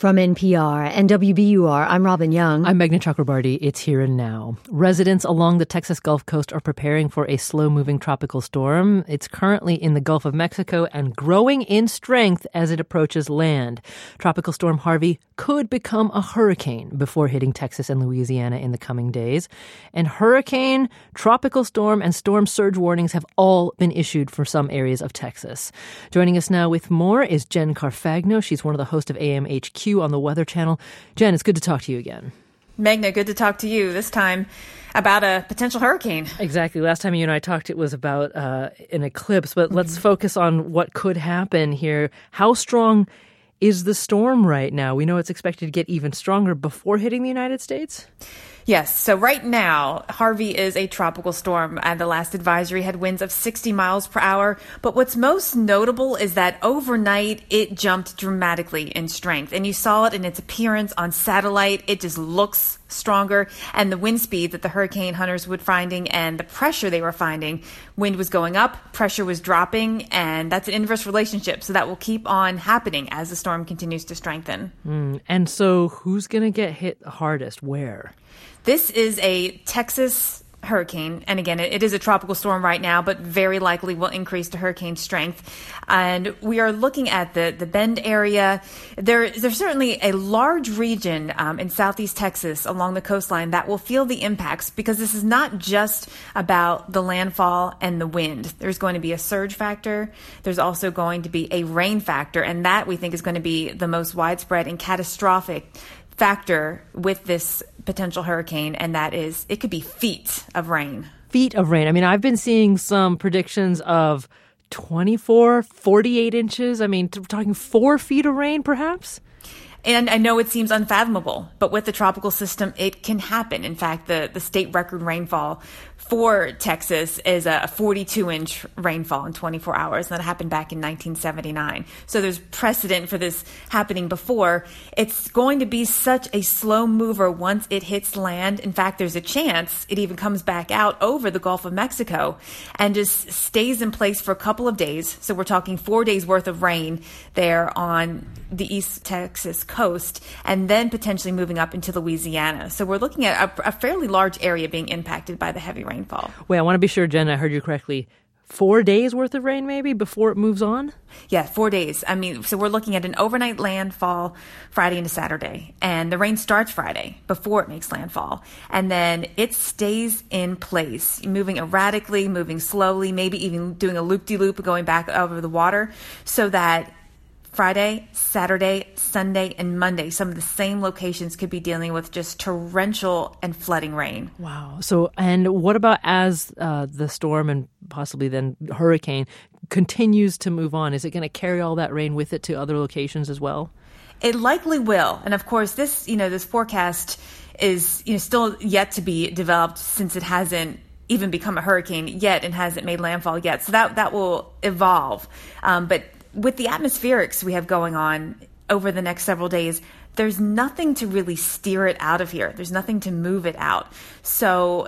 From NPR and WBUR, I'm Robin Young. I'm Meghna Chakrabarti. It's here and now. Residents along the Texas Gulf Coast are preparing for a slow-moving tropical storm. It's currently in the Gulf of Mexico and growing in strength as it approaches land. Tropical Storm Harvey could become a hurricane before hitting Texas and Louisiana in the coming days. And hurricane, tropical storm, and storm surge warnings have all been issued for some areas of Texas. Joining us now with more is Jen Carfagno. She's one of the hosts of AMHQ on the Weather Channel. Jen, it's good to talk to you again. Meghna, good to talk to you, this time about a potential hurricane. Exactly. Last time you and I talked, it was about an eclipse, but let's focus on what could happen here. How strong is the storm right now? We know it's expected to get even stronger before hitting the United States. Yes. So right now, Harvey is a tropical storm, and the last advisory had winds of 60 miles per hour. But what's most notable is that overnight, it jumped dramatically in strength. And you saw it in its appearance on satellite. It just looks stronger. And the wind speed that the hurricane hunters were finding and the pressure they were finding, wind was going up, pressure was dropping, and that's an inverse relationship. So that will keep on happening as the storm continues to strengthen. And so who's going to get hit hardest? Where? This is a Texas hurricane. And again, it is a tropical storm right now, but very likely will increase to hurricane strength. And we are looking at the Bend area. There's certainly a large region in southeast Texas along the coastline that will feel the impacts, because this is not just about the landfall and the wind. There's going to be a surge factor. There's also going to be a rain factor. And that, we think, is going to be the most widespread and catastrophic factor with this potential hurricane, and that is it could be feet of rain. Feet of rain. I mean, I've been seeing some predictions of 24, 48 inches. I mean, we're talking 4 feet of rain, perhaps? And I know it seems unfathomable, but with the tropical system, it can happen. In fact, the state record rainfall for Texas is a 42-inch rainfall in 24 hours. And that happened back in 1979. So there's precedent for this happening before. It's going to be such a slow mover once it hits land. In fact, there's a chance it even comes back out over the Gulf of Mexico and just stays in place for a couple of days. So we're talking 4 days worth of rain there on the East Texas coast, and then potentially moving up into Louisiana. So we're looking at a fairly large area being impacted by the heavy rainfall. Wait, I want to be sure, Jen, I heard you correctly. 4 days worth of rain maybe before it moves on? Yeah, 4 days. I mean, so we're looking at an overnight landfall Friday into Saturday. And the rain starts Friday before it makes landfall. And then it stays in place, moving erratically, moving slowly, maybe even doing a loop-de-loop going back over the water, so that Friday, Saturday, Sunday, and Monday, some of the same locations could be dealing with just torrential and flooding rain. Wow. So, and what about as the storm and possibly then hurricane continues to move on? Is it going to carry all that rain with it to other locations as well? It likely will. And of course, this forecast is, still yet to be developed, since it hasn't even become a hurricane yet and hasn't made landfall yet. So that will evolve. But with the atmospherics we have going on over the next several days, there's nothing to really steer it out of here. There's nothing to move it out. So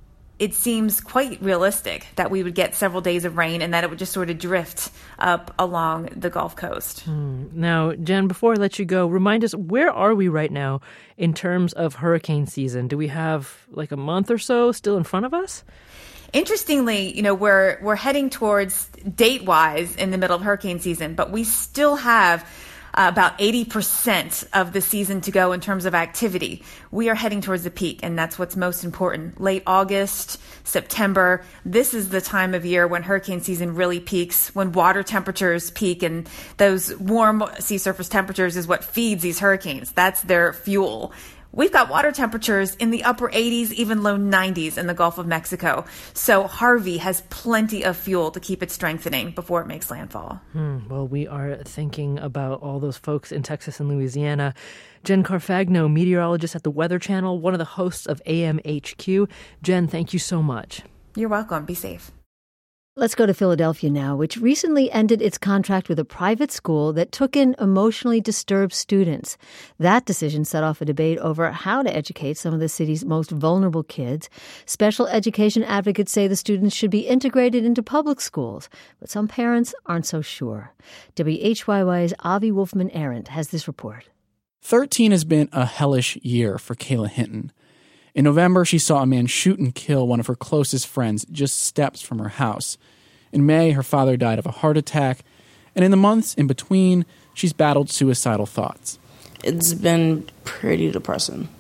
it seems quite realistic that we would get several days of rain and that it would just sort of drift up along the Gulf Coast. Now, Jen, before I let you go, remind us, where are we right now in terms of hurricane season? Do we have like a month or so still in front of us? Interestingly, we're heading towards, date-wise, in the middle of hurricane season, but we still have about 80% of the season to go in terms of activity. We are heading towards the peak, and that's what's most important. Late August, September, this is the time of year when hurricane season really peaks, when water temperatures peak, and those warm sea surface temperatures is what feeds these hurricanes. That's their fuel. We've got water temperatures in the upper 80s, even low 90s in the Gulf of Mexico. So Harvey has plenty of fuel to keep it strengthening before it makes landfall. Well, we are thinking about all those folks in Texas and Louisiana. Jen Carfagno, meteorologist at the Weather Channel, one of the hosts of AMHQ. Jen, thank you so much. You're welcome. Be safe. Let's go to Philadelphia now, which recently ended its contract with a private school that took in emotionally disturbed students. That decision set off a debate over how to educate some of the city's most vulnerable kids. Special education advocates say the students should be integrated into public schools, but some parents aren't so sure. WHYY's Avi Wolfman-Arent has this report. 13 has been a hellish year for Kayla Hinton. In November, she saw a man shoot and kill one of her closest friends just steps from her house. In May, her father died of a heart attack. And in the months in between, she's battled suicidal thoughts. It's been pretty depressing.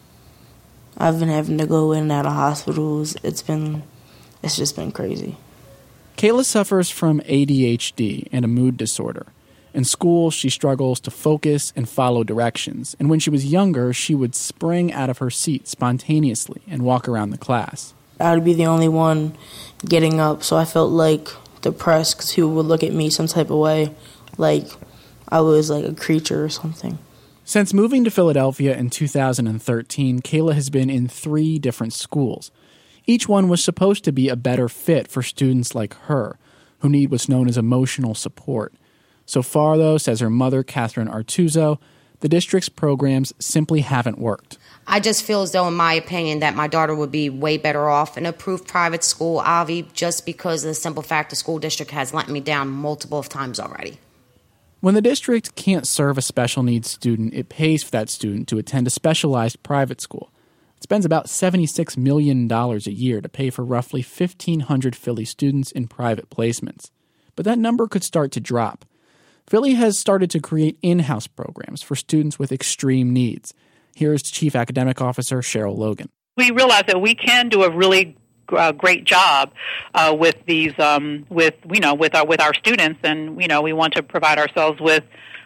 I've been having to go in and out of hospitals. It's just been crazy. Kayla suffers from ADHD and a mood disorder. In school, she struggles to focus and follow directions. And when she was younger, she would spring out of her seat spontaneously and walk around the class. I would be the only one getting up, so I felt like depressed because people would look at me some type of way, like I was like a creature or something. Since moving to Philadelphia in 2013, Kayla has been in 3 different schools. Each one was supposed to be a better fit for students like her, who need what's known as emotional support. So far, though, says her mother, Catherine Artuzo, the district's programs simply haven't worked. I just feel as though, in my opinion, that my daughter would be way better off in an approved private school, Avi, just because of the simple fact the school district has let me down multiple times already. When the district can't serve a special needs student, it pays for that student to attend a specialized private school. It spends about $76 million a year to pay for roughly 1,500 Philly students in private placements. But that number could start to drop. Philly has started to create in-house programs for students with extreme needs. Here's Chief Academic Officer Cheryl Logan. We realize that we can do a really great job with these, with our students, and we want to provide ourselves with,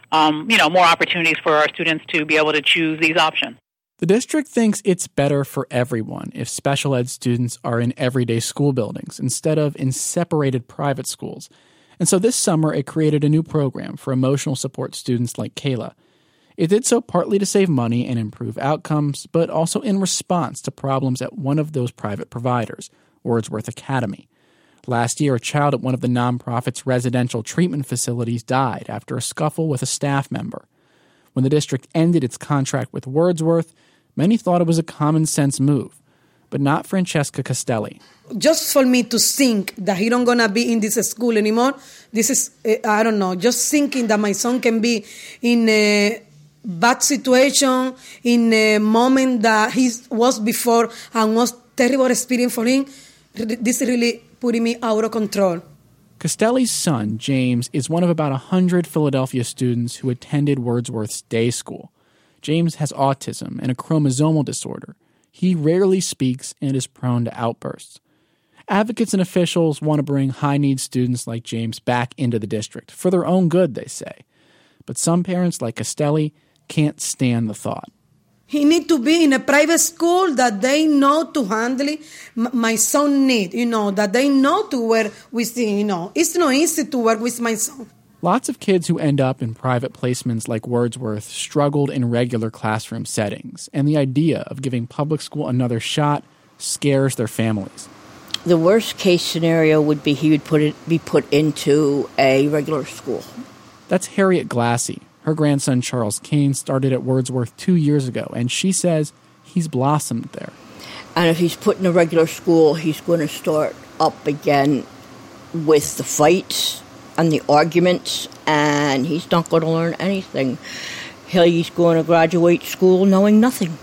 more opportunities for our students to be able to choose these options. The district thinks it's better for everyone if special ed students are in everyday school buildings instead of in separated private schools. And so this summer, it created a new program for emotional support students like Kayla. It did so partly to save money and improve outcomes, but also in response to problems at one of those private providers, Wordsworth Academy. Last year, a child at one of the nonprofit's residential treatment facilities died after a scuffle with a staff member. When the district ended its contract with Wordsworth, many thought it was a common-sense move, but not Francesca Castelli. Just for me to think that he don't gonna be in this school anymore, this is, I don't know, just thinking that my son can be in a bad situation, in a moment that he was before and was terrible experience for him, this really putting me out of control. Castelli's son, James, is one of about 100 Philadelphia students who attended Wordsworth's day school. James has autism and a chromosomal disorder. He rarely speaks and is prone to outbursts. Advocates and officials want to bring high-needs students like James back into the district, for their own good, they say. But some parents, like Castelli, can't stand the thought. He need to be in a private school that they know to handle my son need, that they know to work with him, It's not easy to work with my son. Lots of kids who end up in private placements like Wordsworth struggled in regular classroom settings, and the idea of giving public school another shot scares their families. The worst case scenario would be he would be put into a regular school. That's Harriet Glassy. Her grandson Charles Kane started at Wordsworth 2 years ago, and she says he's blossomed there. And if he's put in a regular school, he's going to start up again with the fights and the arguments, and he's not going to learn anything. He's going to graduate school knowing nothing.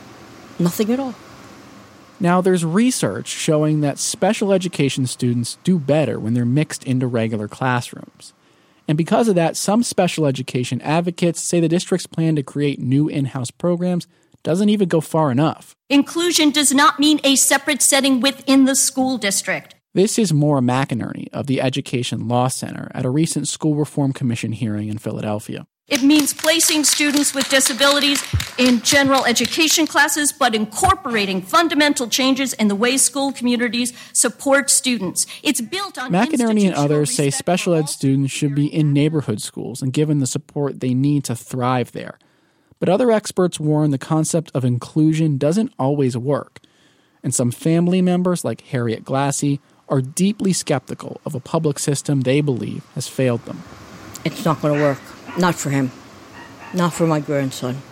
Nothing at all. Now, there's research showing that special education students do better when they're mixed into regular classrooms. And because of that, some special education advocates say the district's plan to create new in-house programs doesn't even go far enough. Inclusion does not mean a separate setting within the school district. This is Maura McInerney of the Education Law Center at a recent School Reform Commission hearing in Philadelphia. It means placing students with disabilities in general education classes, but incorporating fundamental changes in the way school communities support students. It's built on McInerney and others say special ed students should be in neighborhood schools and given the support they need to thrive there. But other experts warn the concept of inclusion doesn't always work. And some family members, like Harriet Glassy, are deeply skeptical of a public system they believe has failed them. It's not going to work. Not for him. Not for my grandson.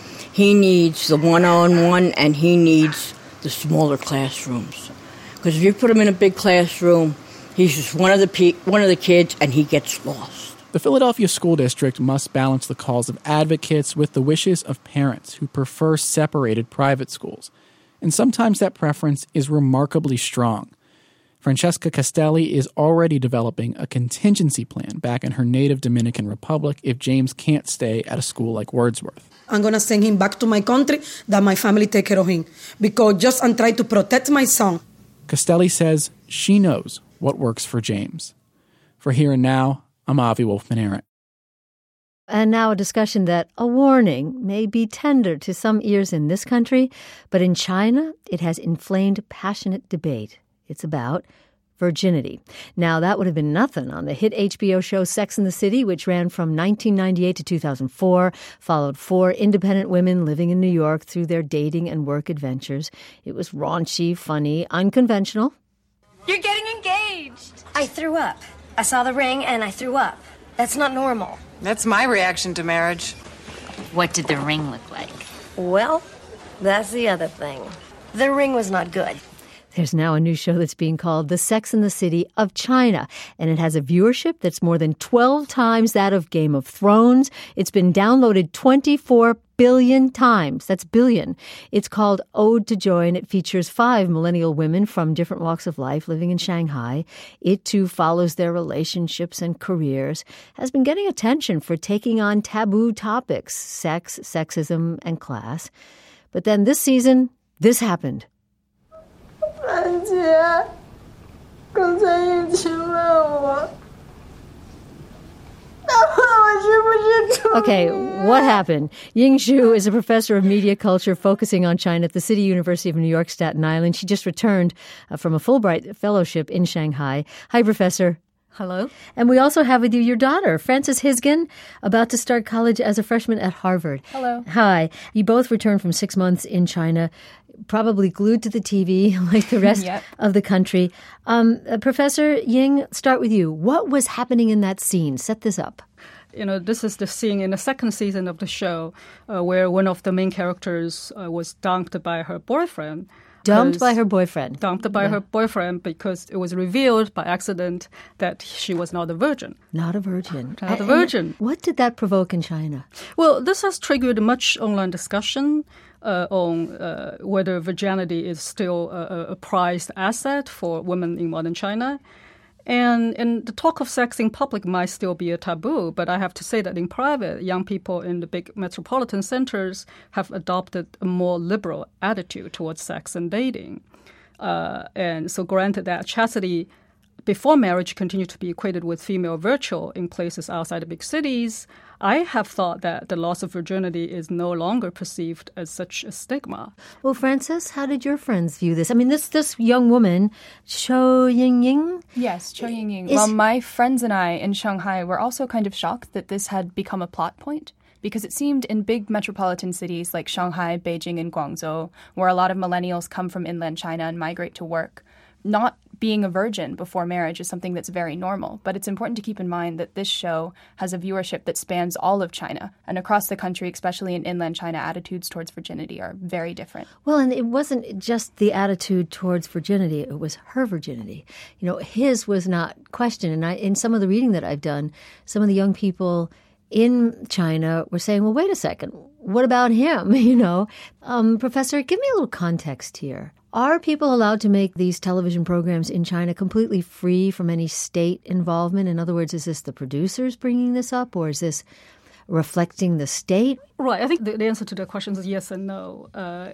He needs the one-on-one, and he needs the smaller classrooms. Because if you put him in a big classroom, he's just one of the kids, and he gets lost. The Philadelphia School District must balance the calls of advocates with the wishes of parents who prefer separated private schools. And sometimes that preference is remarkably strong. Francesca Castelli is already developing a contingency plan back in her native Dominican Republic if James can't stay at a school like Wordsworth. I'm going to send him back to my country, that my family take care of him. Because I'm trying to protect my son. Castelli says she knows what works for James. For Here and Now, I'm Avi Wolfman-Arent. And now a discussion that, a warning, may be tender to some ears in this country, but in China, it has inflamed passionate debate. It's about virginity. Now, that would have been nothing on the hit HBO show Sex and the City, which ran from 1998 to 2004, followed 4 independent women living in New York through their dating and work adventures. It was raunchy, funny, unconventional. You're getting engaged. I threw up. I saw the ring and I threw up. That's not normal. That's my reaction to marriage. What did the ring look like? Well, that's the other thing. The ring was not good. There's now a new show that's being called The Sex and the City of China, and it has a viewership that's more than 12 times that of Game of Thrones. It's been downloaded 24 billion times. That's billion. It's called Ode to Joy, and it features 5 millennial women from different walks of life living in Shanghai. It, too, follows their relationships and careers, has been getting attention for taking on taboo topics, sex, sexism, and class. But then this season, this happened. Okay, what happened? Ying Xu is a professor of media culture focusing on China at the City University of New York, Staten Island. She just returned from a Fulbright fellowship in Shanghai. Hi, Professor. Hello. And we also have with you your daughter, Frances Hisgen, about to start college as a freshman at Harvard. Hello. Hi. You both returned from 6 months in China, probably glued to the TV like the rest of the country. Professor Ying, start with you. What was happening in that scene? Set this up. This is the scene in the second season of the show where one of the main characters was dumped by her boyfriend. Dumped by her boyfriend. Dumped by her boyfriend because it was revealed by accident that she was not a virgin. Not a virgin. Not a virgin. And what did that provoke in China? Well, this has triggered much online discussion on whether virginity is still a prized asset for women in modern China. And the talk of sex in public might still be a taboo, but I have to say that in private, young people in the big metropolitan centers have adopted a more liberal attitude towards sex and dating. And so granted that chastity before marriage continued to be equated with female virtue in places outside of big cities, I have thought that the loss of virginity is no longer perceived as such a stigma. Well, Frances, how did your friends view this? I mean, this young woman, Chou Ying. Yes, Chou Ying. Well, my friends and I in Shanghai were also kind of shocked that this had become a plot point, because it seemed in big metropolitan cities like Shanghai, Beijing, and Guangzhou, where a lot of millennials come from inland China and migrate to work, not being a virgin before marriage is something that's very normal. But it's important to keep in mind that this show has a viewership that spans all of China. And across the country, especially in inland China, attitudes towards virginity are very different. Well, and it wasn't just the attitude towards virginity. It was her virginity. His was not questioned. And in some of the reading that I've done, some of the young people in China were saying, well, wait a second, what about him? Professor, give me a little context here. Are people allowed to make these television programs in China completely free from any state involvement? In other words, is this the producers bringing this up, or is this reflecting the state? Right. I think the answer to the question is yes and no.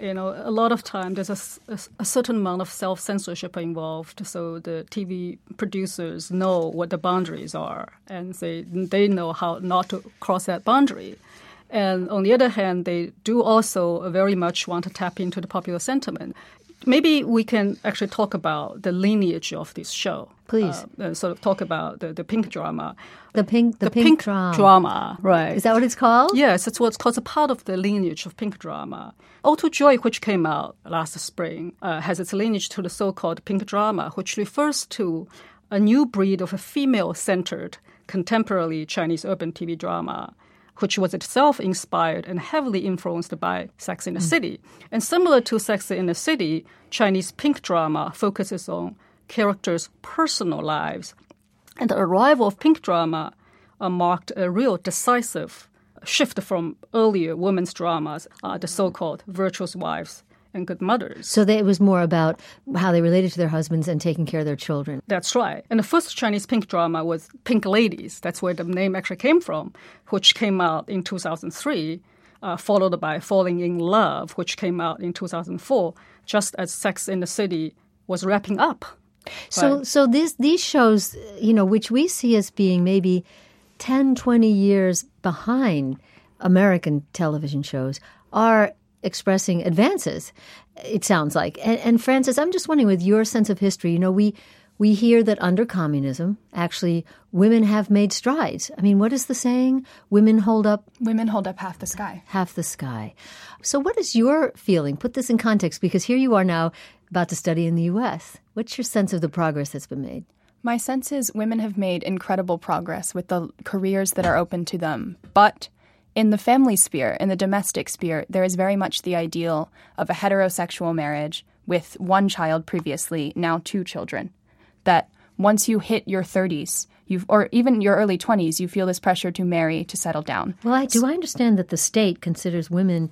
A lot of time there's a certain amount of self-censorship involved. So the TV producers know what the boundaries are, and they know how not to cross that boundary. And on the other hand, they do also very much want to tap into the popular sentiment. Maybe we can actually talk about the lineage of this show. Please. Sort of talk about the pink drama. The pink drama, right. Is that what it's called? Yes, it's what's called a part of the lineage of pink drama. Ode to Joy, which came out last spring, has its lineage to the so-called pink drama, which refers to a new breed of a female-centered contemporary Chinese urban TV drama, which was itself inspired and heavily influenced by Sex in the City. And similar to Sex in the City, Chinese pink drama focuses on characters' personal lives. And the arrival of pink drama marked a real decisive shift from earlier women's dramas, the so-called virtuous wives and good mothers. So it was more about how they related to their husbands and taking care of their children. That's right. And the first Chinese pink drama was Pink Ladies. That's where the name actually came from, which came out in 2003, followed by Falling in Love, which came out in 2004, just as Sex in the City was wrapping up. So these shows, which we see as being maybe 10, 20 years behind American television shows, are expressing advances, it sounds like. And Frances, I'm just wondering, with your sense of history, we hear that under communism, actually, women have made strides. I mean, what is the saying? Women hold up half the sky. Half the sky. So what is your feeling? Put this in context, because here you are now about to study in the U.S. What's your sense of the progress that's been made? My sense is women have made incredible progress with the careers that are open to them. But in the family sphere, in the domestic sphere, there is very much the ideal of a heterosexual marriage with one child previously, now 2 children. That once you hit your 30s, or even your early 20s, you feel this pressure to marry, to settle down. Well, do I understand that the state considers women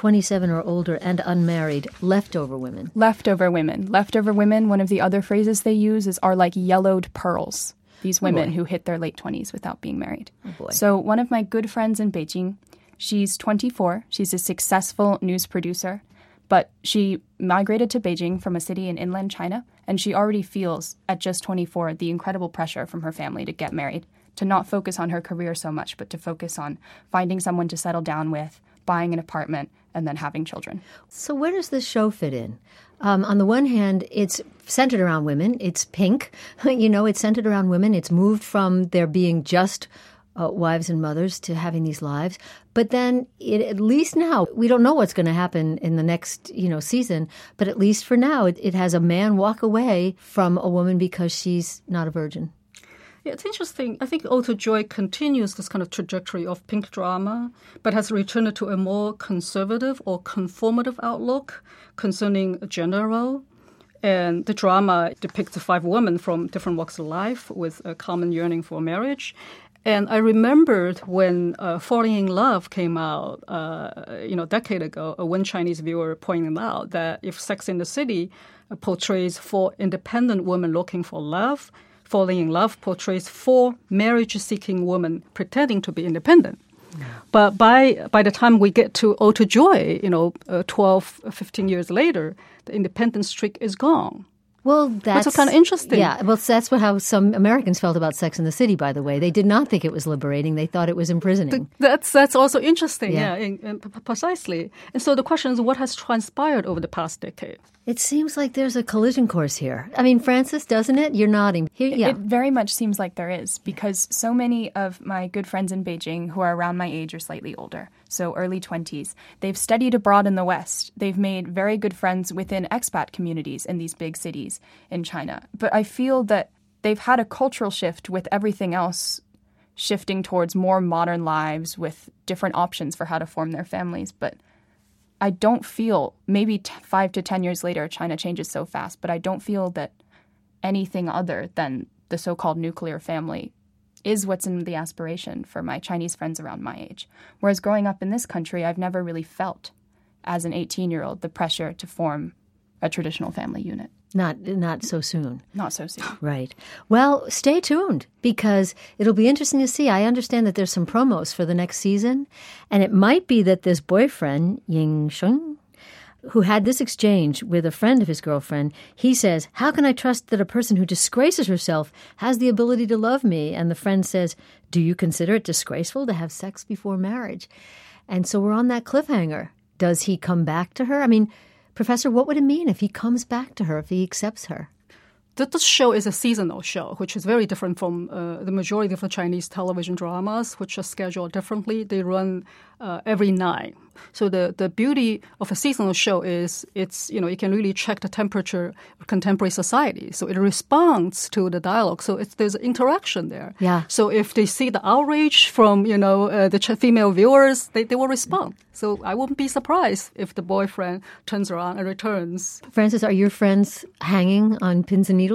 27 or older and unmarried leftover women? Leftover women. Leftover women, one of the other phrases they use are like yellowed pearls. These women who hit their late 20s without being married. Oh, boy. So one of my good friends in Beijing, she's 24. She's a successful news producer, but she migrated to Beijing from a city in inland China, and she already feels, at just 24, the incredible pressure from her family to get married, to not focus on her career so much, but to focus on finding someone to settle down with, buying an apartment, and then having children. So where does this show fit in? On the one hand, it's centered around women. It's pink. It's centered around women. It's moved from there being just wives and mothers to having these lives. But then at least now, we don't know what's going to happen in the next, season. But at least for now, it has a man walk away from a woman because she's not a virgin. Yeah, it's interesting. I think Ode to Joy continues this kind of trajectory of pink drama, but has returned to a more conservative or conformative outlook concerning a gender role. And the drama depicts 5 women from different walks of life with a common yearning for marriage. And I remembered when Falling in Love came out, a decade ago, one Chinese viewer pointed out that if Sex in the City portrays 4 independent women looking for love, Falling in Love portrays 4 marriage-seeking women pretending to be independent. Yeah. But by the time we get to Ode to Joy, 12, 15 years later, the independent streak is gone. Well, that's kind of interesting. Yeah, well, that's how some Americans felt about Sex in the City, by the way. They did not think it was liberating. They thought it was imprisoning. That's also interesting, precisely. And so the question is, what has transpired over the past decade? It seems like there's a collision course here. I mean, Frances, doesn't it? You're nodding. It very much seems like there is, because so many of my good friends in Beijing who are around my age or slightly older, so early 20s, they've studied abroad in the West. They've made very good friends within expat communities in these big cities in China. But I feel that they've had a cultural shift with everything else shifting towards more modern lives with different options for how to form their families. But I don't feel, maybe 5 to 10 years later, China changes so fast, but I don't feel that anything other than the so-called nuclear family is what's in the aspiration for my Chinese friends around my age. Whereas growing up in this country, I've never really felt, as an 18-year-old, the pressure to form a traditional family unit. Not so soon. Not so soon. Right. Well, stay tuned, because it'll be interesting to see. I understand that there's some promos for the next season, and it might be that this boyfriend, Ying Sheng, who had this exchange with a friend of his girlfriend, he says, "How can I trust that a person who disgraces herself has the ability to love me?" And the friend says, "Do you consider it disgraceful to have sex before marriage?" And so we're on that cliffhanger. Does he come back to her? I mean, Professor, what would it mean if he comes back to her, if he accepts her? This show is a seasonal show, which is very different from the majority of the Chinese television dramas, which are scheduled differently. They run every night. So the beauty of a seasonal show is you can really check the temperature of contemporary society. So it responds to the dialogue. So there's interaction there. Yeah. So if they see the outrage from the female viewers, they will respond. So I wouldn't be surprised if the boyfriend turns around and returns. Frances, are your friends hanging on pins and needles?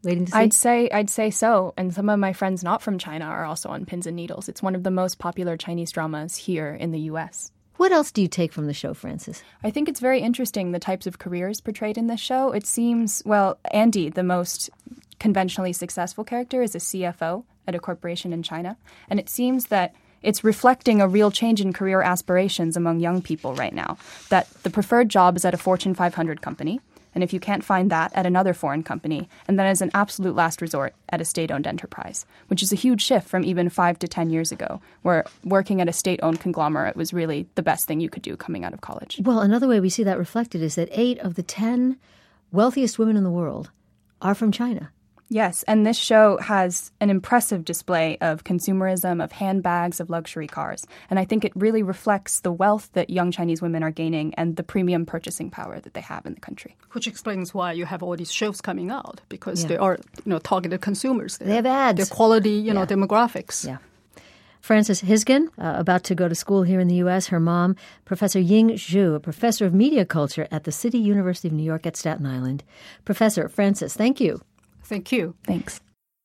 waiting to see? I'd say so. And some of my friends not from China are also on Pins and Needles. It's one of the most popular Chinese dramas here in the U.S. What else do you take from the show, Frances? I think it's very interesting, the types of careers portrayed in this show. It seems, well, Andy, the most conventionally successful character, is a CFO at a corporation in China. And it seems that it's reflecting a real change in career aspirations among young people right now, that the preferred job is at a Fortune 500 company. And if you can't find that, at another foreign company, and then as an absolute last resort at a state-owned enterprise, which is a huge shift from even 5 to 10 years ago, where working at a state-owned conglomerate was really the best thing you could do coming out of college. Well, another way we see that reflected is that 8 of the 10 wealthiest women in the world are from China. Yes, and this show has an impressive display of consumerism, of handbags, of luxury cars. And I think it really reflects the wealth that young Chinese women are gaining and the premium purchasing power that they have in the country. Which explains why you have all these shows coming out, because they are, targeted consumers. They have ads. They're quality, demographics. Yeah. Frances Hisgen, about to go to school here in the U.S. Her mom, Professor Ying Zhu, a professor of media culture at the City University of New York at Staten Island. Professor Frances, thank you. Thank you. Thanks.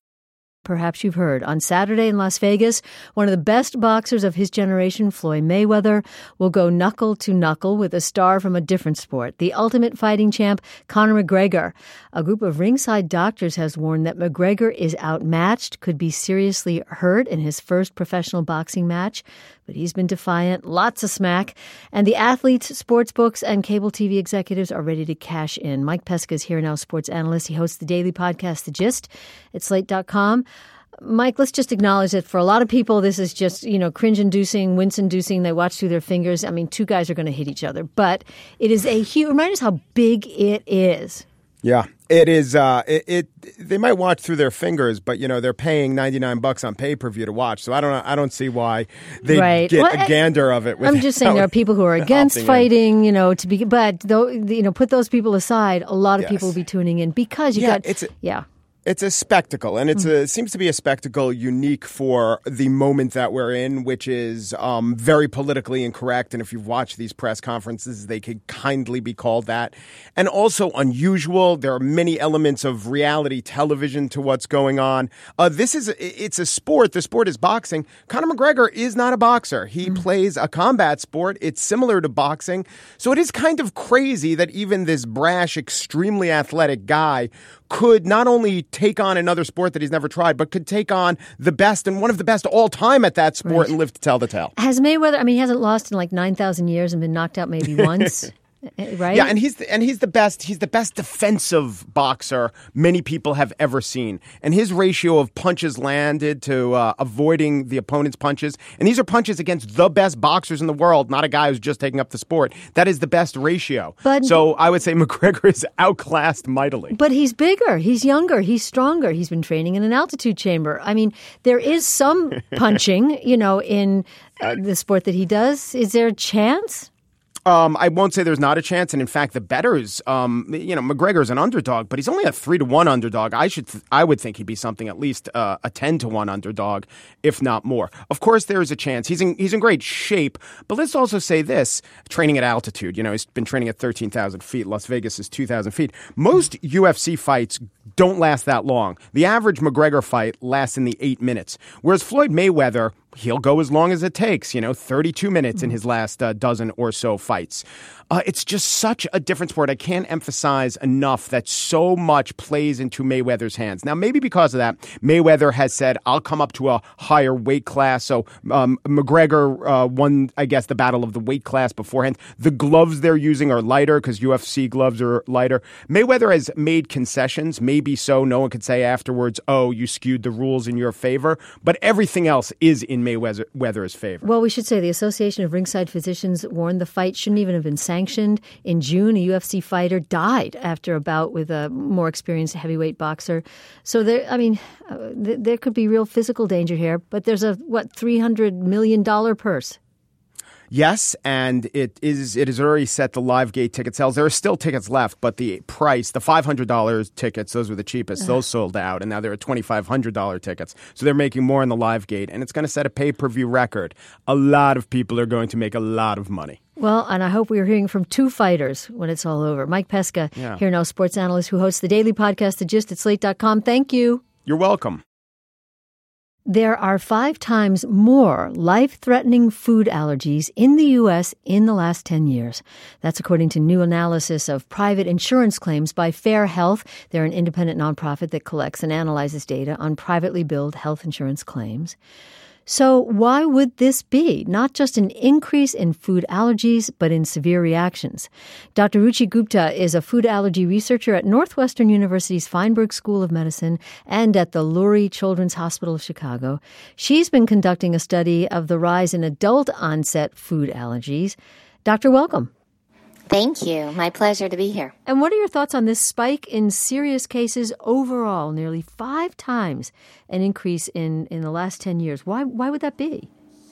Perhaps you've heard, on Saturday in Las Vegas, one of the best boxers of his generation, Floyd Mayweather, will go knuckle to knuckle with a star from a different sport, the Ultimate Fighting champ, Conor McGregor. A group of ringside doctors has warned that McGregor is outmatched, could be seriously hurt in his first professional boxing match. But he's been defiant, lots of smack. And the athletes, sports books, and cable TV executives are ready to cash in. Mike Pesca is here now, sports analyst. He hosts the daily podcast, The Gist, at Slate.com. Mike, let's just acknowledge that for a lot of people, this is just, cringe-inducing, wince-inducing. They watch through their fingers. I mean, two guys are going to hit each other. But it is a huge, remind us how big it is. Yeah, it is. They might watch through their fingers, but they're paying $99 on pay-per-view to watch. So I don't see why they get a gander of it. I'm just saying there are people who are against fighting, but put those people aside. A lot of people will be tuning in because It's a spectacle, and it seems to be a spectacle unique for the moment that we're in, which is very politically incorrect. And if you've watched these press conferences, they could kindly be called that. And also unusual. There are many elements of reality television to what's going on. It's a sport. The sport is boxing. Conor McGregor is not a boxer. He plays a combat sport. It's similar to boxing. So it is kind of crazy that even this brash, extremely athletic guy could not only take on another sport that he's never tried, but could take on the best and one of the best all time at that sport and live to tell the tale. Has Mayweather, he hasn't lost in like 9,000 years and been knocked out maybe once. Right? Yeah, and he's the best. He's the best defensive boxer many people have ever seen. And his ratio of punches landed to avoiding the opponent's punches, and these are punches against the best boxers in the world, not a guy who's just taking up the sport. That is the best ratio. So I would say McGregor is outclassed mightily. But he's bigger, he's younger, he's stronger. He's been training in an altitude chamber. There is some punching, in the sport that he does. Is there a chance? I won't say there's not a chance, and in fact, the bettors, McGregor's an underdog, but he's only a 3-1 underdog. I would think he'd be something at least a 10-1 underdog, if not more. Of course, there is a chance. He's in great shape, but let's also say this: training at altitude. He's been training at 13,000 feet. Las Vegas is 2,000 feet. Most UFC fights don't last that long. The average McGregor fight lasts in the 8 minutes, whereas Floyd Mayweather, he'll go as long as it takes, 32 minutes in his last dozen or so fights. It's just such a different sport. I can't emphasize enough that so much plays into Mayweather's hands. Now, maybe because of that, Mayweather has said, I'll come up to a higher weight class. So McGregor won, I guess, the battle of the weight class beforehand. The gloves they're using are lighter because UFC gloves are lighter. Mayweather has made concessions. Maybe so. No one could say afterwards, oh, you skewed the rules in your favor. But everything else is in Mayweather's favor. Well, we should say the Association of Ringside Physicians warned the fight shouldn't even have been sanctioned. In June, a UFC fighter died after a bout with a more experienced heavyweight boxer. So there could be real physical danger here, but there's a $300 million purse. Yes, and it is already set the live gate ticket sales. There are still tickets left, but the price, the $500 tickets, those were the cheapest. Those sold out, and now there are $2,500 tickets. So they're making more in the live gate, and it's going to set a pay-per-view record. A lot of people are going to make a lot of money. Well, and I hope we're hearing from two fighters when it's all over. Mike Pesca, here now, sports analyst who hosts the daily podcast, The Gist at Slate.com. Thank you. You're welcome. There are 5 times more life-threatening food allergies in the U.S. in the last 10 years. That's according to new analysis of private insurance claims by Fair Health. They're an independent nonprofit that collects and analyzes data on privately billed health insurance claims. So why would this be? Not just an increase in food allergies, but in severe reactions. Dr. Ruchi Gupta is a food allergy researcher at Northwestern University's Feinberg School of Medicine and at the Lurie Children's Hospital of Chicago. She's been conducting a study of the rise in adult-onset food allergies. Doctor, welcome. Thank you. My pleasure to be here. And what are your thoughts on this spike in serious cases overall, nearly 5 times an increase in the last 10 years? Why would that be?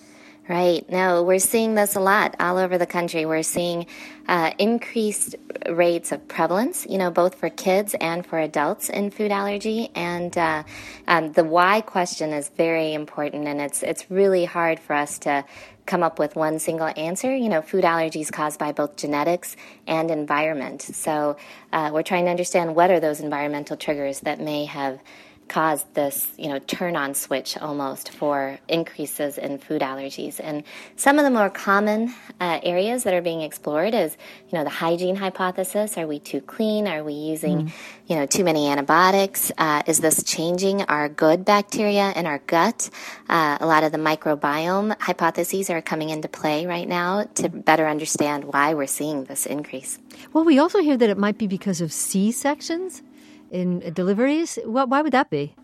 Right. No, we're seeing this a lot all over the country. We're seeing increased rates of prevalence, both for kids and for adults in food allergy. And the why question is very important, and it's really hard for us to come up with one single answer. Food allergies caused by both genetics and environment. So we're trying to understand what are those environmental triggers that may have caused this, turn-on switch almost for increases in food allergies. And some of the more common areas that are being explored is, the hygiene hypothesis. Are we too clean? Are we using, too many antibiotics? Is this changing our good bacteria in our gut? A lot of the microbiome hypotheses are coming into play right now to better understand why we're seeing this increase. Well, we also hear that it might be because of C-sections in deliveries. Why would that be?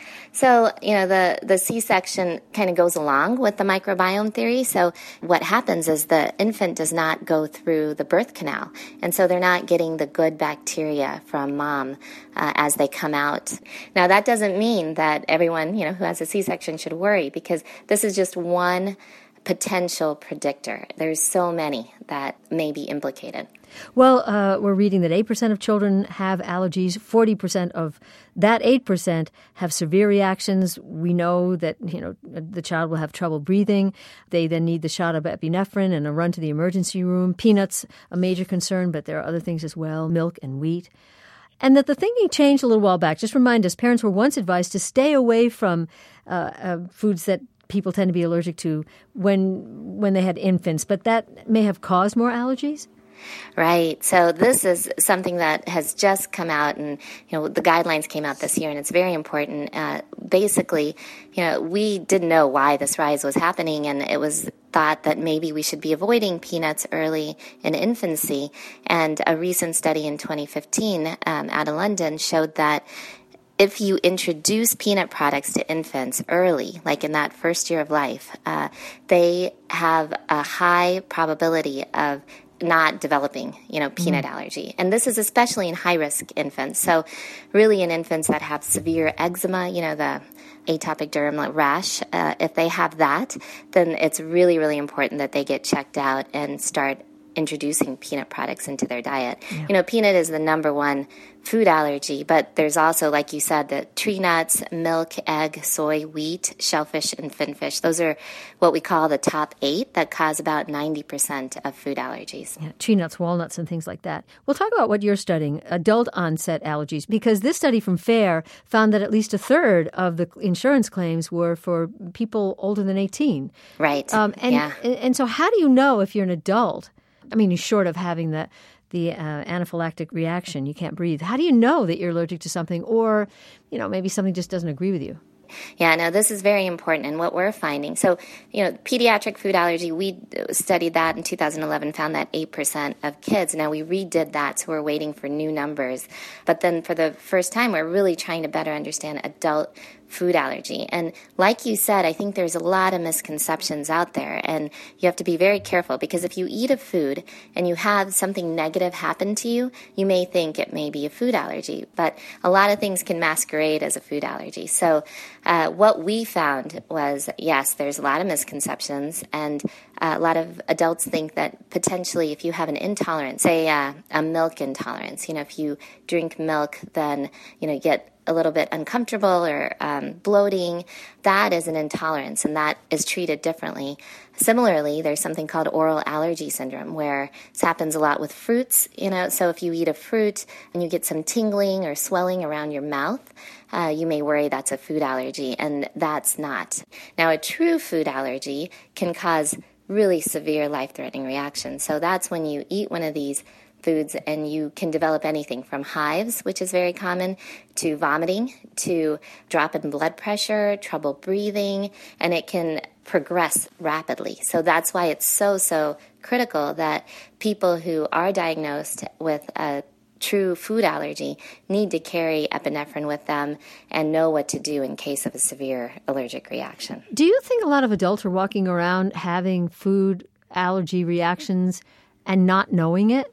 So, the C-section kind of goes along with the microbiome theory. So what happens is the infant does not go through the birth canal. And so they're not getting the good bacteria from mom as they come out. Now, that doesn't mean that everyone, who has a C-section should worry, because this is just one potential predictor. There's so many that may be implicated. Well, we're reading that 8% of children have allergies. 40% of that 8% have severe reactions. We know that, the child will have trouble breathing. They then need the shot of epinephrine and a run to the emergency room. Peanuts, a major concern, but there are other things as well, milk and wheat. And that the thinking changed a little while back. Just remind us, parents were once advised to stay away from foods that people tend to be allergic to when they had infants, but that may have caused more allergies? Right. So this is something that has just come out, and the guidelines came out this year, and it's very important. Basically, we didn't know why this rise was happening, and it was thought that maybe we should be avoiding peanuts early in infancy. And a recent study in 2015 out of London showed that if you introduce peanut products to infants early, like in that first year of life, they have a high probability of not developing, peanut allergy. And this is especially in high-risk infants. So really in infants that have severe eczema, the atopic derm rash, if they have that, then it's really, really important that they get checked out and start introducing peanut products into their diet. Yeah. Peanut is the number one food allergy, but there's also, like you said, the tree nuts, milk, egg, soy, wheat, shellfish, and finfish. Those are what we call the top 8 that cause about 90% of food allergies. Yeah, tree nuts, walnuts, and things like that. We'll talk about what you're studying, adult-onset allergies, because this study from FAIR found that at least a third of the insurance claims were for people older than 18. Right. And so how do you know if you're an adult? I mean, short of having the anaphylactic reaction, you can't breathe. How do you know that you're allergic to something, or, maybe something just doesn't agree with you? Yeah, no, this is very important, and what we're finding. So, pediatric food allergy, we studied that in 2011, found that 8% of kids. Now, we redid that, so we're waiting for new numbers. But then for the first time, we're really trying to better understand adult food allergy. And like you said, I think there's a lot of misconceptions out there, and you have to be very careful, because if you eat a food and you have something negative happen to you, you may think it may be a food allergy, but a lot of things can masquerade as a food allergy. So what we found was, yes, there's a lot of misconceptions, and a lot of adults think that potentially if you have an intolerance, say a milk intolerance, if you drink milk, then you get a little bit uncomfortable or bloating, that is an intolerance, and that is treated differently. Similarly, there's something called oral allergy syndrome, where this happens a lot with fruits. So if you eat a fruit and you get some tingling or swelling around your mouth, you may worry that's a food allergy, and that's not. Now, a true food allergy can cause really severe life-threatening reactions. So that's when you eat one of these foods and you can develop anything from hives, which is very common, to vomiting, to drop in blood pressure, trouble breathing, and it can progress rapidly. So that's why it's so critical that people who are diagnosed with a true food allergy need to carry epinephrine with them and know what to do in case of a severe allergic reaction. Do you think a lot of adults are walking around having food allergy reactions and not knowing it?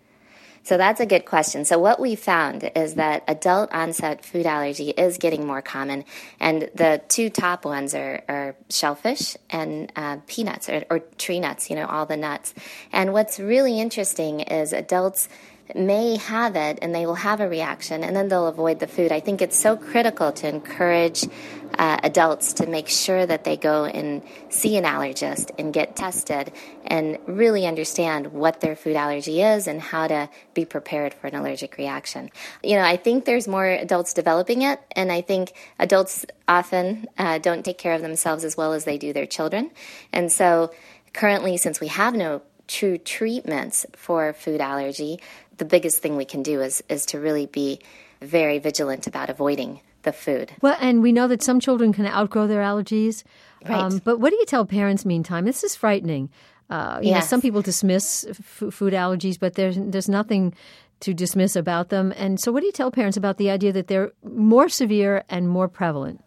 So that's a good question. So what we found is that adult onset food allergy is getting more common, and the two top ones are shellfish and peanuts or tree nuts, all the nuts. And what's really interesting is adults may have it and they will have a reaction and then they'll avoid the food. I think it's so critical to encourage adults to make sure that they go and see an allergist and get tested and really understand what their food allergy is and how to be prepared for an allergic reaction. I think there's more adults developing it, and I think adults often don't take care of themselves as well as they do their children. And so currently, since we have no true treatments for food allergy, the biggest thing we can do is to really be very vigilant about avoiding the food. Well, and we know that some children can outgrow their allergies. Right. But what do you tell parents, meantime? This is frightening. Yes. Some people dismiss food allergies, but there's nothing to dismiss about them. And so what do you tell parents about the idea that they're more severe and more prevalent?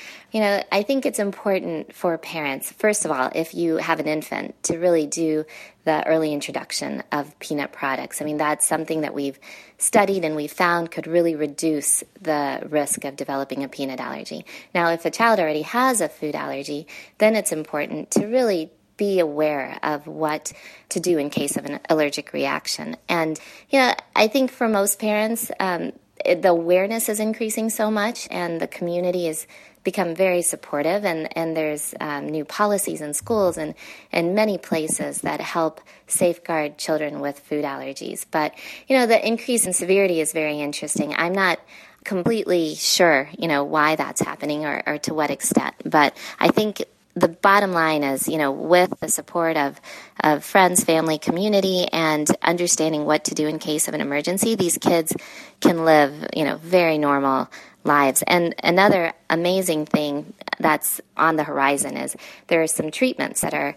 I think it's important for parents, first of all, if you have an infant, to really do the early introduction of peanut products. I mean, that's something that we've studied and we found could really reduce the risk of developing a peanut allergy. Now, if a child already has a food allergy, then it's important to really be aware of what to do in case of an allergic reaction. And, I think for most parents, the awareness is increasing so much and the community is become very supportive, and there's new policies in schools and many places that help safeguard children with food allergies. But, the increase in severity is very interesting. I'm not completely sure, why that's happening or to what extent. But I think the bottom line is, with the support of friends, family, community, and understanding what to do in case of an emergency, these kids can live, very normal lives. And another amazing thing that's on the horizon is there are some treatments that are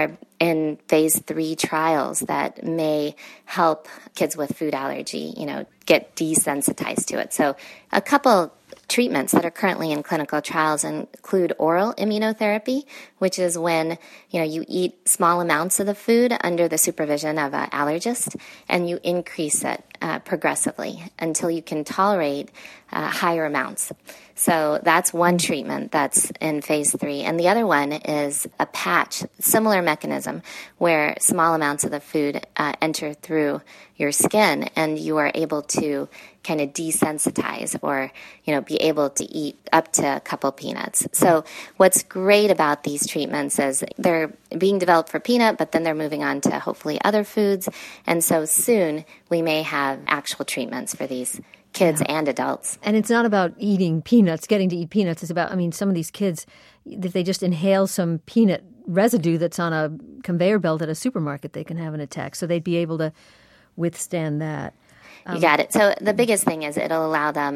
in phase 3 trials that may help kids with food allergy, get desensitized to it. So a couple treatments that are currently in clinical trials include oral immunotherapy, which is when you eat small amounts of the food under the supervision of an allergist, and you increase it progressively until you can tolerate higher amounts. So that's one treatment that's in phase 3. And the other one is a patch, similar mechanism, where small amounts of the food enter through your skin and you are able to kind of desensitize or, be able to eat up to a couple peanuts. So what's great about these treatments is they're being developed for peanut, but then they're moving on to hopefully other foods. And so soon we may have actual treatments for these kids and adults. And it's not about eating peanuts, getting to eat peanuts. It's about, some of these kids, if they just inhale some peanut residue that's on a conveyor belt at a supermarket, they can have an attack. So they'd be able to withstand that. You got it. So the biggest thing is it'll allow them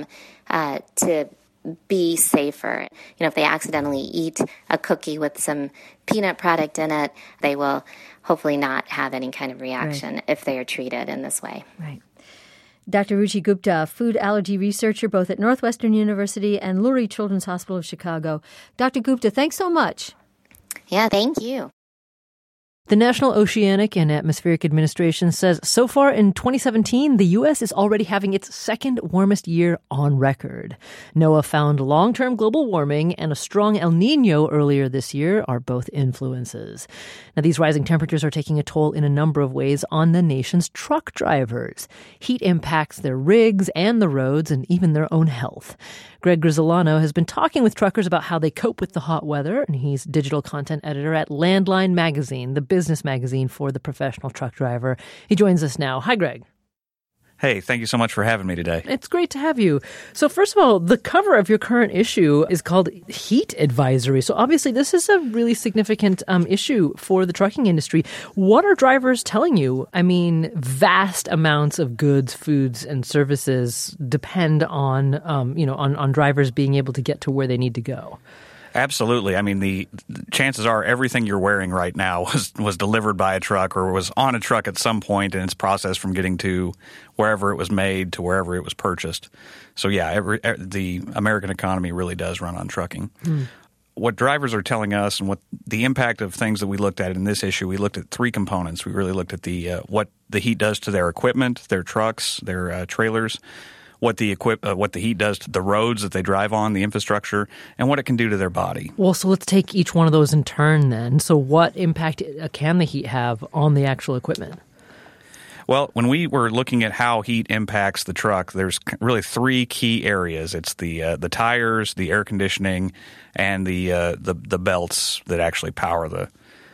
to be safer. If they accidentally eat a cookie with some peanut product in it, they will hopefully not have any kind of reaction if they are treated in this way. Right. Dr. Ruchi Gupta, food allergy researcher both at Northwestern University and Lurie Children's Hospital of Chicago. Dr. Gupta, thanks so much. Yeah, thank you. The National Oceanic and Atmospheric Administration says so far in 2017, the U.S. is already having its second warmest year on record. NOAA found long-term global warming and a strong El Nino earlier this year are both influences. Now, these rising temperatures are taking a toll in a number of ways on the nation's truck drivers. Heat impacts their rigs and the roads and even their own health. Greg Grisolano has been talking with truckers about how they cope with the hot weather, and he's digital content editor at Landline Magazine, the business magazine for the professional truck driver. He joins us now. Hi, Greg. Hey, thank you so much for having me today. It's great to have you. So first of all, the cover of your current issue is called Heat Advisory. So obviously this is a really significant issue for the trucking industry. What are drivers telling you? I mean, vast amounts of goods, foods, and services depend on, on drivers being able to get to where they need to go. Absolutely. I mean, the chances are everything you're wearing right now was delivered by a truck or was on a truck at some point in its process from getting to wherever it was made to wherever it was purchased. So, yeah, the American economy really does run on trucking. What drivers are telling us and what the impact of things that we looked at in this issue, we looked at three components. We really looked at what the heat does to their equipment, their trucks, their trailers, what the heat does to the roads that they drive on, the infrastructure, and what it can do to their body. Well, so let's take each one of those in turn then. So what impact can the heat have on the actual equipment? Well, when we were looking at how heat impacts the truck, there's really three key areas. It's the tires, the air conditioning, and the belts that actually power the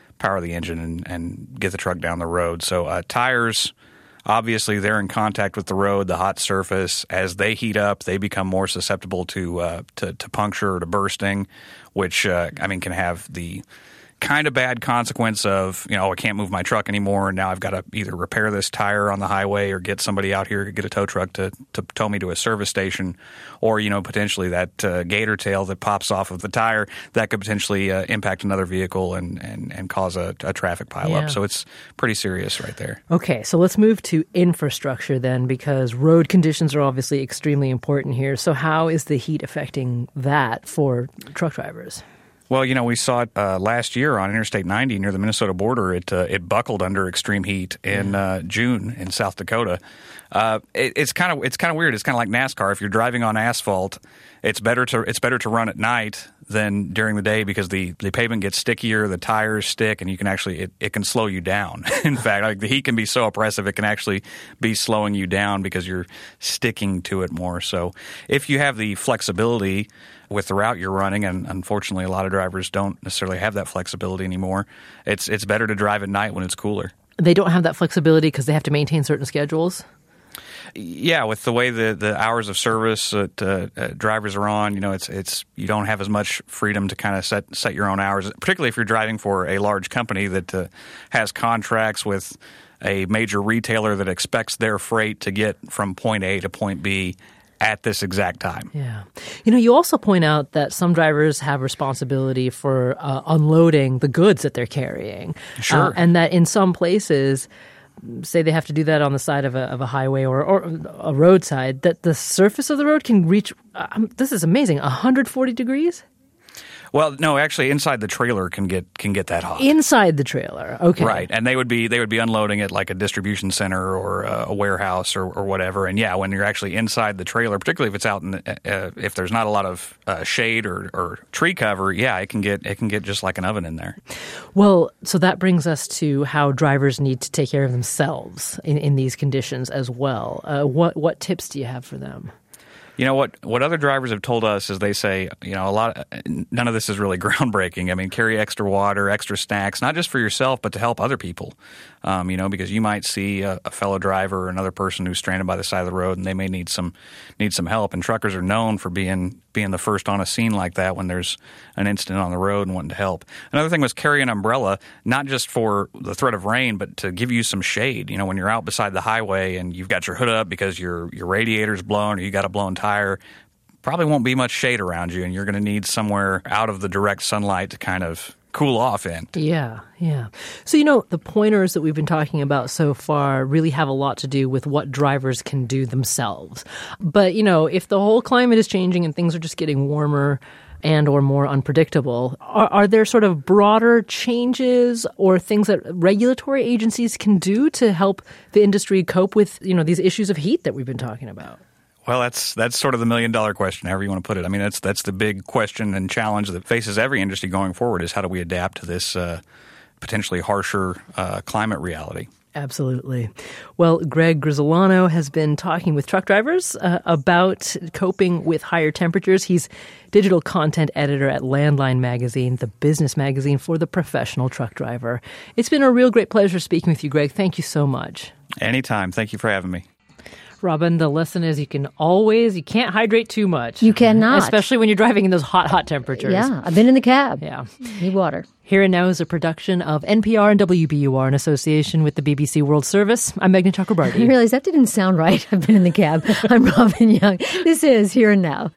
engine and get the truck down the road. So tires. Obviously, they're in contact with the road, the hot surface. As they heat up, they become more susceptible to puncture or to bursting, which can have the kind of bad consequence of, I can't move my truck anymore, and now I've got to either repair this tire on the highway or get somebody out here to get a tow truck to tow me to a service station, or, potentially that gator tail that pops off of the tire, that could potentially impact another vehicle and cause a traffic pileup. So it's pretty serious right there. Okay, so let's move to infrastructure then, because road conditions are obviously extremely important here. So how is the heat affecting that for truck drivers? Well, we saw it last year on Interstate 90 near the Minnesota border. It buckled under extreme heat in June in South Dakota. It's kind of weird. It's kind of like NASCAR. If you're driving on asphalt, it's better to run at night than during the day because the pavement gets stickier, the tires stick, and you can actually it can slow you down. In fact, the heat can be so oppressive it can actually be slowing you down because you're sticking to it more. So if you have the flexibility with the route you're running, and unfortunately a lot of drivers don't necessarily have that flexibility anymore, it's better to drive at night when it's cooler. They don't have that flexibility because they have to maintain certain schedules? Yeah, with the way the hours of service that drivers are on, it's you don't have as much freedom to kind of set your own hours, particularly if you're driving for a large company that has contracts with a major retailer that expects their freight to get from point A to point B at this exact time. Yeah. You also point out that some drivers have responsibility for unloading the goods that they're carrying. Sure. And that in some places, say they have to do that on the side of a highway or a roadside, that the surface of the road can reach, this is amazing, 140 degrees? Well, no, actually, inside the trailer can get that hot. Inside the trailer, okay, right, and they would be unloading at like a distribution center or a warehouse or whatever. And yeah, when you're actually inside the trailer, particularly if it's out in if there's not a lot of shade or tree cover, yeah, it can get just like an oven in there. Well, so that brings us to how drivers need to take care of themselves in these conditions as well. What tips do you have for them? What other drivers have told us is they say, none of this is really groundbreaking. I mean, carry extra water, extra snacks, not just for yourself, but to help other people. Because you might see a fellow driver or another person who's stranded by the side of the road and they may need some help. And truckers are known for being the first on a scene like that when there's an incident on the road and wanting to help. Another thing was carry an umbrella, not just for the threat of rain, but to give you some shade. When you're out beside the highway and you've got your hood up because your radiator's blown or you got a blown tire, probably won't be much shade around you, and you're going to need somewhere out of the direct sunlight to kind of cool off in. Yeah. So, the pointers that we've been talking about so far really have a lot to do with what drivers can do themselves. But, if the whole climate is changing and things are just getting warmer, and or more unpredictable. Are there sort of broader changes or things that regulatory agencies can do to help the industry cope with, these issues of heat that we've been talking about? Well, that's sort of the million-dollar question, however you want to put it. I mean, that's the big question and challenge that faces every industry going forward is how do we adapt to this potentially harsher climate reality? Absolutely. Well, Greg Grisolano has been talking with truck drivers about coping with higher temperatures. He's digital content editor at Landline Magazine, the business magazine for the professional truck driver. It's been a real great pleasure speaking with you, Greg. Thank you so much. Anytime. Thank you for having me. Robin, the lesson is you can't hydrate too much. You cannot. Especially when you're driving in those hot temperatures. Yeah, I've been in the cab. Yeah. Need water. Here and Now is a production of NPR and WBUR in association with the BBC World Service. I'm Meghna Chakrabarti. I realized that didn't sound right. I've been in the cab. I'm Robin Young. This is Here and Now.